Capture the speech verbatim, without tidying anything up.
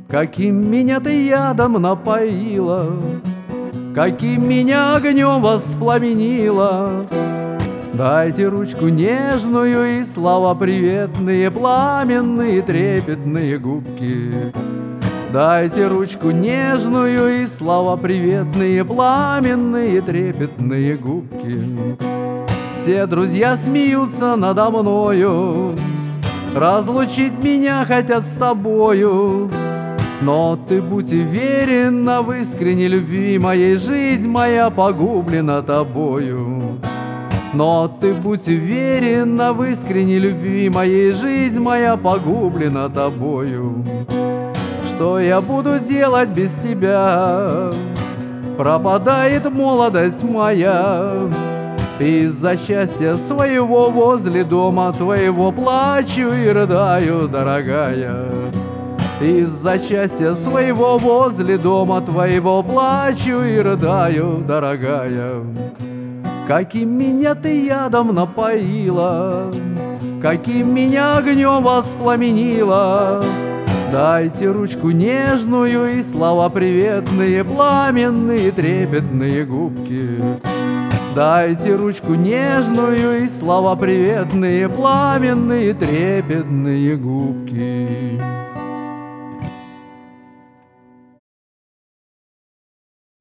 Каким меня ты ядом напоила, каким меня огнем воспламенила. Дайте ручку нежную и слова приветные, пламенные трепетные губки. Дайте ручку нежную и слова приветные, пламенные трепетные губки. Все друзья смеются надо мною, разлучить меня хотят с тобою. Но ты будь уверена в искренней любви моей, жизнь моя погублена тобою. Но ты будь уверена в искренней любви моей, жизнь моя погублена тобою. Что я буду делать без тебя? Пропадает молодость моя. Из-за счастья своего возле дома твоего плачу и рыдаю, дорогая. Из-за счастья своего возле дома твоего плачу и рыдаю, дорогая. Каким меня ты ядом напоила, каким меня огнем воспламенила. Дайте ручку нежную и слова приветные, пламенные трепетные губки. Дайте ручку нежную и слова приветные, пламенные трепетные губки.